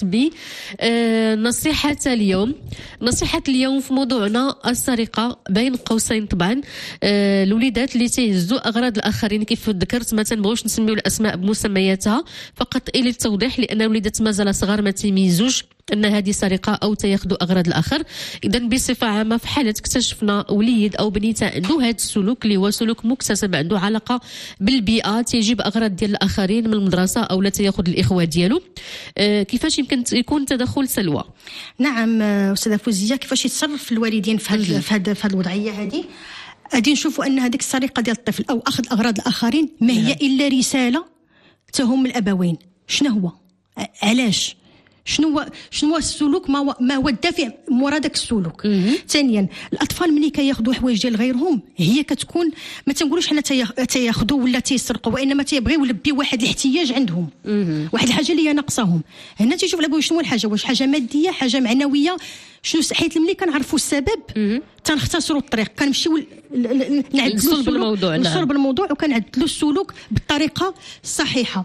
بنصيحه اليوم. نصيحه اليوم في موضوعنا السرقه بين قوسين طبعا. الوليدات اللي تيهزوا اغراض الاخرين كيف ذكرت ما تنبغوش نسميو الاسماء بمسمياتها فقط الى التوضيح لان الوليدات مازال صغار ما تيميزوش ان هذه سرقه او تياخذوا اغراض الاخر. اذا بصفه عامه في حاله اكتشفنا وليد او بنيته عنده هذا السلوك اللي هو سلوك مكتسب عنده علاقه بالبيئه تيجيب اغراض ديال الاخرين من المدرسه او لا تياخذ الاخوه ديالو كيفاش يمكن يكون تدخل سلوى؟ نعم استاذه فوزيه كيفاش يتصرف الوالدين في هذه الوضعيه هذه. غادي نشوفوا ان هذيك السرقه ديال الطفل او اخذ اغراض الاخرين ما هي الا رساله تهم الابوين. شنو هو علاش شنو السلوك ما هو الدافع مورا داك السلوك. ثانيا الاطفال ملي كياخذوا حوايج ديال غيرهم هي كتكون ما تنقولوش حنا تياخذوا ولا تيسرقوا وانما تيبغيو يلبيو واحد الاحتياج عندهم واحد الحاجه اللي هي ناقصاهم. هنا تيشوف الابوي شنو الحاجه واش حاجه ماديه حاجه معنويه شنو حيت ملي كنعرفوا السبب تنختصروا الطريق كنمشيو نعدلوا صلب الموضوع وكنعدلوا السلوك بالطريقه الصحيحه.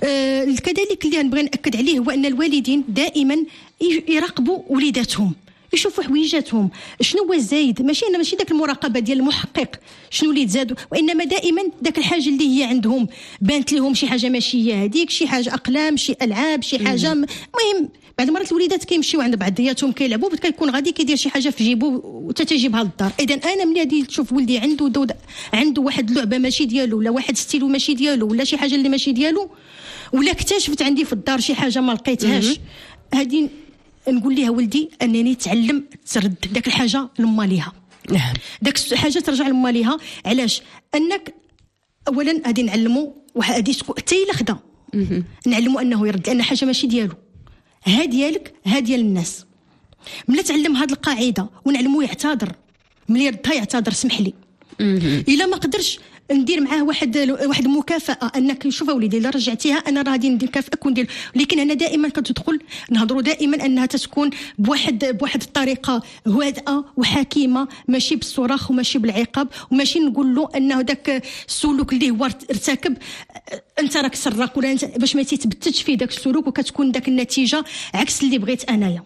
كذلك اللي نبغي ناكد عليه هو ان الوالدين دائما يراقبوا وليداتهم يشوفوا حويجاتهم شنو هو الزايد ماشي داك المراقبه ديال المحقق شنو اللي تزاد وانما دائما داك الحاجه اللي هي عندهم بانت لهم شي حاجه ماشي هي هذيك شي حاجه اقلام شي العاب شي حاجه مهم. بعض المرات الوليدات كيمشيو عند بعضياتهم كيلعبوا كيكون غادي كيدير شي حاجه في جيبو وتتجيبها للدار. اذا انا ملي غادي تشوف ولدي عنده واحد اللعبه ماشي ديالو ولا واحد ستيلو ماشي ديالو ولا شي حاجه اللي ماشي ديالو ولا اكتشفت عندي في الدار شي حاجه ما لقيتهاش هذه نقول لها ولدي انني تعلم ترد داك الحاجه لماليها. نعم داك الحاجه ترجع لماليها. علاش؟ انك اولا غادي نعلمو وغادي تكون حتى الا خدا نعلمو انه يرد لان حاجه ماشي ديالو ها ديالك ها ديال الناس. ملي تعلم هذه القاعده ونعلمو يعتذر ملي يردها يعتذر سمح لي الا ما قدرش ندير معاه واحد المكافاه انك شوف وليدي الا رجعتيها انا راه غادي نكافئك وندير. لكن انا دائما كتدخل نهضروا دائما انها تكون بواحد الطريقه هادئه وحكيمه ماشي بالصراخ وماشي بالعقاب وماشي نقول له انه داك السلوك اللي هو ارتكب انت راك سراق ولا انت باش ما تيتبتش فيه داك السلوك وكتكون داك النتيجه عكس اللي بغيت انايا.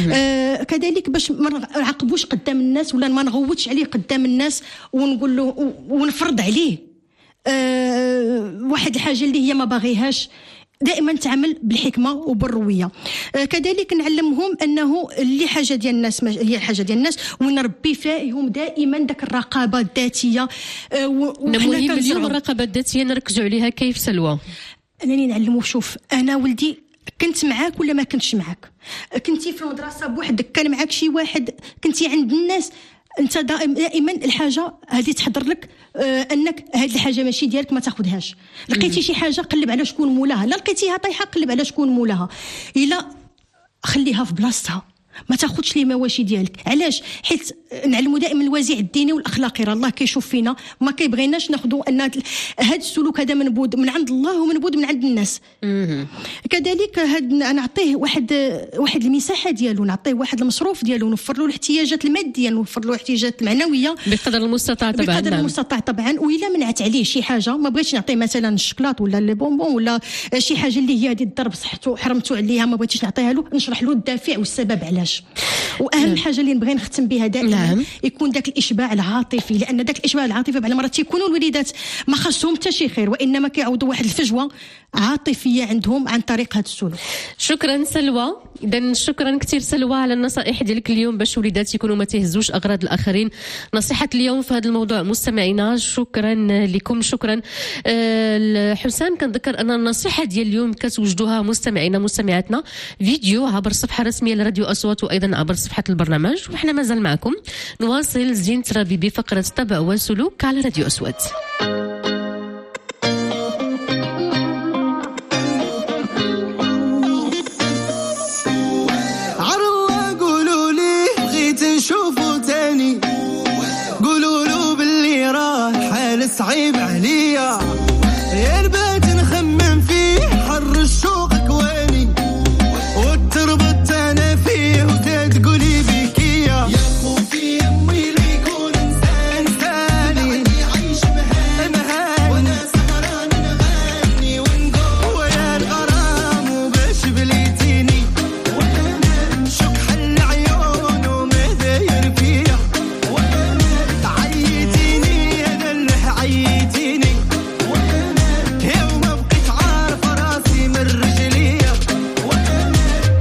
كذلك باش ما نعاقبوش قدام الناس ولا ما نغوتش عليه قدام الناس ونقول له ونفرض عليه واحد الحاجه اللي هي ما باغيهاش. دائما تعمل بالحكمه وبالرويه. كذلك نعلمهم انه اللي حاجه ديال الناس هي الحاجه ديال الناس ونربي فيهم دائما داك الرقابه الذاتيه. مهم اليوم الرقابه الذاتيه نركزوا عليها كيف سلوى انني نعلمه. شوف انا ولدي كنت معاك ولا ما كنتش معاك، كنتي في المدرسه بوحدك، كان معاك شي واحد، كنتي عند الناس، انت دائما الحاجه هذه تحضر لك انك هذه الحاجه ماشي ديالك ما تاخذهاش. لقيتي شي حاجه قلب على شكون مولاها، لا لقيتيها طايحه قلب على شكون مولاها، الا خليها في بلاصتها، ما تاخذش لي مواشي ديالك. علاش؟ حيت نعلموا دائما الوازع الديني والاخلاقي، راه الله كيشوف فينا، ما كيبغيناش ناخذوا ان هذا السلوك هذا منبوذ من عند الله ومنبوذ من عند الناس. كذلك نعطيه واحد المساحه ديالو، نعطيه واحد المصروف ديالو، نوفر له الاحتياجات الماديه، نوفر له الاحتياجات المعنويه بقدر المستطاع طبعا. بقدر المستطاع طبعا. والا منعت عليه شي حاجه، ما بغيتش نعطيه مثلا الشكلاط ولا لي بونبون ولا شي حاجه اللي هي هذه الضرب صحته حرمته عليها، ما بغيتش نعطيها له، نشرح له الدافع والسبب علاش. واهم حاجه اللي نبغي نختم بها دائما يكون داك الاشباع العاطفي، لان داك الاشباع العاطفي بعض المرات تيكونوا الوليدات ما خاصهم حتى شي خير، وانما كيعوضوا واحد الفجوه عاطفيه عندهم عن طريق هذا السلوك. شكرا سلوى. اذا شكرا كثير سلوى على النصائح ديالك اليوم باش وليدات يكونوا ما تهزوش اغراض الاخرين. نصيحه اليوم في هذا الموضوع مستمعينا، شكرا لكم. شكرا حسام. كنذكر ان النصيحه ديال اليوم كتوجدوها مستمعينا مستمعاتنا فيديو عبر الصفحه الرسميه لراديو اصوات، وايضا عبر صفحه البرنامج. وحنا مازال معكم نواصل زين ترابي بفقره طبع وسلوك على راديو اصوات. نشوفو تاني، قولوا له باللي راه حال صعيب عليا، يا البات نخمم فيه حر الشوق كواني، وتربط انا فيه وتقولي بكيا، يا خوفي امي اللي يكون انسان ثاني يعيش مهاني، وانا سهران نغني ونقول ويا الغرام وباش بليتيني، وانا شك حل عيونه مداير فيا، وانا عيتيني انا اللي عيتيني، وانا يوم بقيت عارف راسي من رجليا، وانا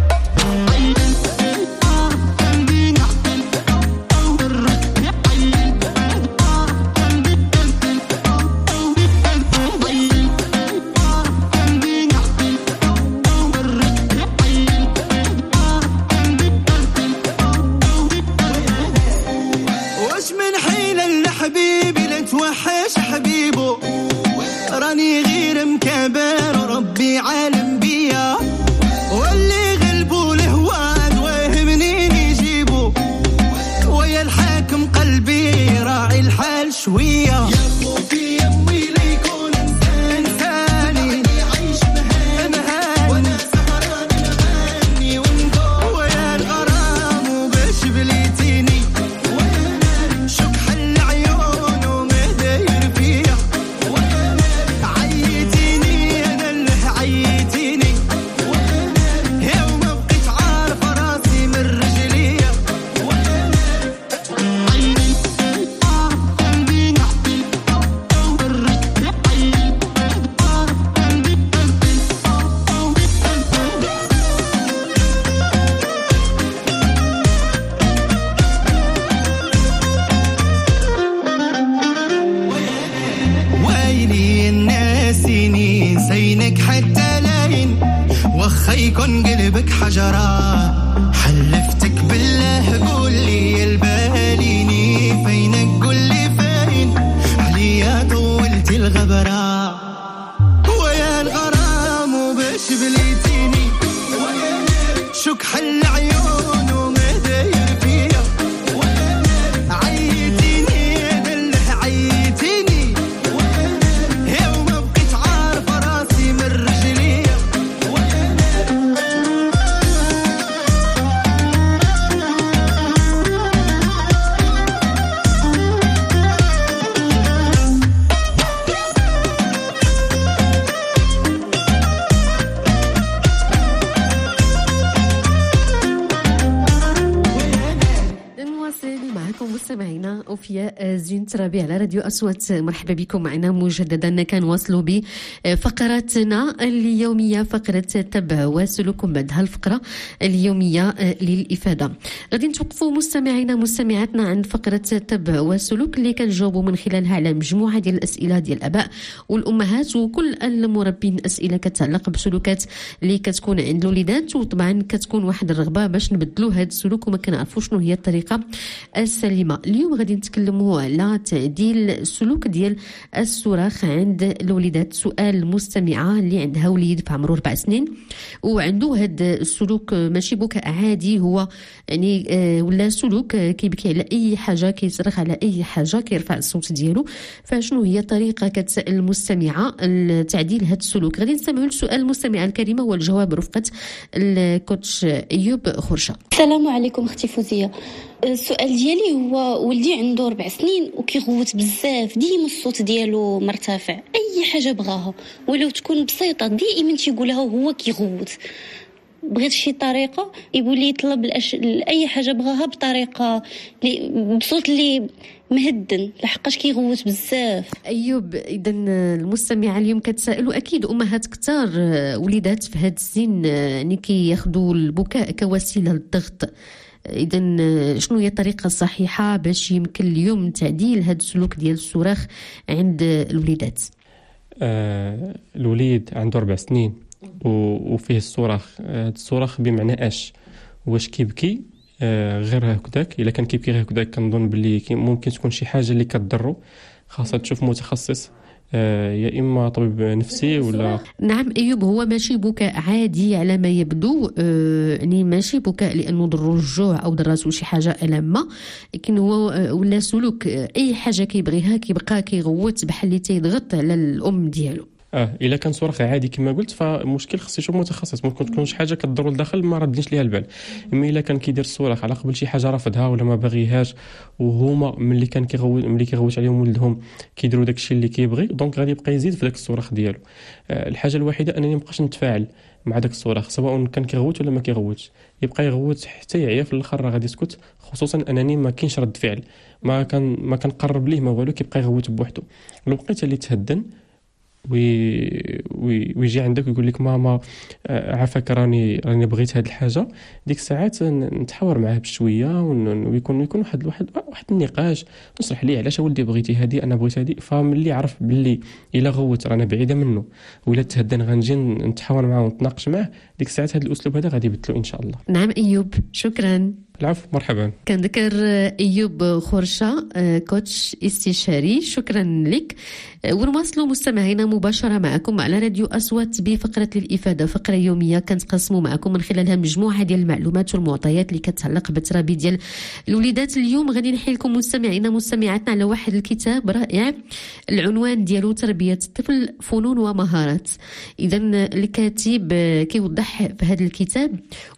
واش من حيلة لحبيبي لا توحش حبيبه، راني غير مكابر ربي عالم بيا، واللي غلبوا الهواد واه منين يجيبوا، ويا الحاكم قلبي راعي الحال شوية، يا خوفي امي اللي يكون انسان ثاني يعيش مهاني، وانا سهران نغني ونقول ويا الغرام وباش بليتيني، وانا شك حل عيونه مداير فيا، وانا عيتيني انا اللي عيتيني، وانا يوم بقيت عارف راسي من رجليا، وانا ويلي الناسيني زينك حتى لاين، وخا يكون قلبك حجرة، حلفتك بالله قولي الباليني فينك، قولي فين عليا طولتي الغبرة، ويا الغرام وباش بليتيني، وانا شك حل عيونه مداير فيا، وانا عيتيني انا اللي عيتيني، وانا يوم بقيت عارف راسي من رجليا، وانا نواصل معكم مستمعينا مستمعينا أوفياء زين ترابي على راديو أصوات. مرحبا بكم معنا مجددا. كنواصلوا بفقراتنا اليومية، فقرة تبع وسلوك. بعد هالفقرة اليومية للإفادة غادي نتوقفوا مستمعينا مستمعاتنا عند فقرة تبع وسلوك اللي كنجاوبوا من خلالها على مجموعة ديال الأسئلة ديال الآباء والأمهات وكل المربين، أسئلة كتعلق بسلوكات اللي كتكون عند الوليدات، وطبعا كتكون واحد الرغبة باش نبدلوا هذا السلوك وما كنعرفوا شنو هي الطريقة السليمة. اليوم غادي نتكلموا على تعديل السلوك ديال الصراخ عند الوليدات. سؤال مستمعة اللي عندها وليد في عمره 4 سنين وعنده هذا السلوك ماشي بكاء عادي، هو يعني ولا سلوك كيبكي على أي حاجة، كيصرخ على أي حاجة، كيرفع الصوت ديالو. فشنو هي الطريقة كتسأل المستمعة لتعديل هذا السلوك؟ غادي نستمعوا لسؤال المستمعة الكريمة والجواب رفقة الكوتش أيوب خرشة. السلام عليكم اختي فوزية. السؤال ديالي هو ولدي عنده 4 سنين وكيغوت بزاف، ديما الصوت ديالو مرتفع، اي حاجه بغاها ولو تكون بسيطه دائما تيقولها وهو كيغوت. بغيت شي طريقه يقول لي يطلب اي حاجه بغاها بطريقه بصوت اللي مهدن لحقاش كيغوت بزاف. ايوب، اذا المستمعه اليوم كتسائلوا اكيد امهات كثار وليدات في هذا السن يعني كياخذوا البكاء كوسيله للضغط. إذن شنو هي الطريقة الصحيحة باش يمكن اليوم تعديل هذا السلوك ديال الصراخ عند الوليدات؟ الوليد عنده 4 سنين وفيه الصراخ. الصراخ بمعنى واش كيبكي غير هكذاك؟ إلا كان كيبكي غير هكذاك كنظن باللي ممكن تكون شي حاجة اللي كتضرو، خاصة تشوف متخصص يا إما طبيب نفسي ولا. نعم أيوب، هو ماشي بكاء عادي على ما يبدو، يعني ماشي بكاء لأنه ضرو الجوع أو ضراتو شي حاجة ألمة، لكن هو ولا سلوك أي حاجة كيبغيها كيبقى كيغوت بحال اللي تيضغط على الأم ديالو. الا كان صراخ عادي كما قلت فمشكل خصو يشوف متخصص، ممكن تكون شي حاجه كضرو لداخل ما ردنيش ليها البال. اما الا كان كيدير الصراخ على قبل شي حاجه رافضها ولا ما باغيهاش، وهما ملي كان كيغوت عليهم ولدهم كيديروا داكشي اللي كيبغي، دونك غادي يبقى يزيد في داك الصراخ ديالو. الحاجه الوحيده انني مابقاش نتفاعل مع داك الصراخ سواء كان كيغوت ولا ما كيغوتش، يبقى يغوت حتى يعيا، في الاخر راه غادي يسكت، خصوصا انني ما كاينش رد فعل، ما كنقرب ليه ما والو، كيبقى يغوت بوحدو. لو بقيت اللي تهدن ويجي عندك ويقول لك ماما عافاك راني بغيت هاد الحاجه، ديك الساعات نتحاور معاه بشويه ويكون واحد النقاش، نشرح ليه علاش ولدي بغيتي هادي انا بغيت هادي. فملي عرف باللي الا غوت رانا بعيده منه ولا تهدن غنجي نتحاور معاه ونتناقش معاه، ديك الساعات هاد الاسلوب هذا غادي يبدلو ان شاء الله. نعم ايوب، شكرا. العفو، مرحبا. كنذكر ايوب خرشه كوتش استشاري، شكرا لك. ونواصلوا مستمعينا مباشره معكم على راديو اصوات بفقره للافاده، فقره يوميه كنتقاسموا معكم من خلالها مجموعه ديال المعلومات والمعطيات اللي كتعلق بالتربيه ديال الوليدات. اليوم غادي نحكي لكم مستمعينا مستمعاتنا على واحد الكتاب رائع، العنوان ديالو تربيه الطفل فنون ومهارات. اذا الكاتب كيوضح في هذا الكتاب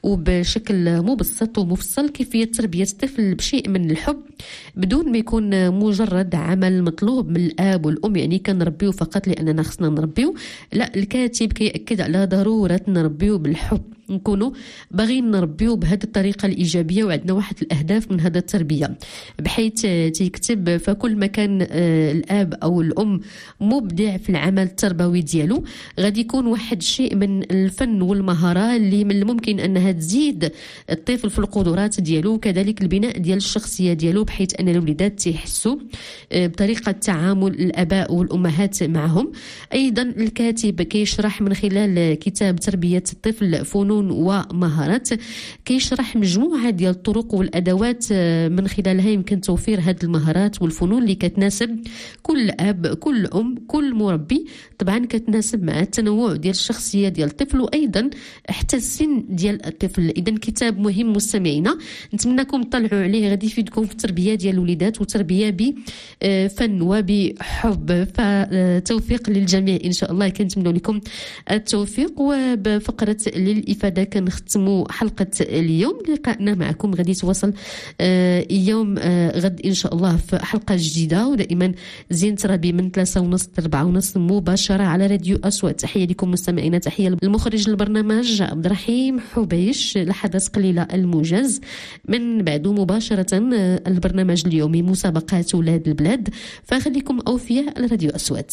وبشكل مبسط ومفصل كيفيه تربيه الطفل بشيء من الحب بدون ما يكون مجرد عمل مطلوب من الاب والام، يعني كنربيو فقط لاننا خصنا نربيو. لا، الكاتب كيأكد على ضروره نربيو بالحب، نكونوا باغيين نربيو بهذه الطريقه الايجابيه وعندنا واحد الاهداف من هذا التربيه، بحيث تيكتب فكل ما كان الاب او الام مبدع في العمل التربوي ديالو غادي يكون واحد شيء من الفن والمهاره اللي من الممكن انها تزيد الطفل في القدرات ديالو، وكذلك البناء ديال الشخصيه ديالو، بحيث ان الوليدات تيحسوا بطريقه تعامل الاباء والامهات معهم. ايضا الكاتب كيشرح من خلال كتاب تربيه الطفل فنون ومهارات، كيشرح مجموعه ديال الطرق والادوات من خلالها يمكن توفير هذه المهارات والفنون اللي كتناسب كل اب كل ام كل مربي، طبعا كتناسب مع التنوع ديال الشخصيه ديال الطفل وايضا حتى السن ديال الطفل. اذا كتاب مهم مستمعينا، نتمنىكم تطلعوا عليه، غادي يفيدكم في التربيه ديال الوليدات وتربيه بفن وبحب. فتوفيق للجميع ان شاء الله، كنتمنى لكم التوفيق. وبفقره للإفادة فدا كنختموا حلقة اليوم. لقائنا معكم غادي يتواصل يوم غد إن شاء الله في حلقة جديدة، ودائما زين ترابي من 3:30 ل 4:30 مباشرة على راديو أصوات. تحية لكم مستمعينا، تحية للمخرج البرنامج عبد الرحيم حبيش. لحظات قليلة الموجز من بعده مباشرة البرنامج اليومي مسابقات ولاد البلاد، فخليكم أوفياء على راديو أصوات.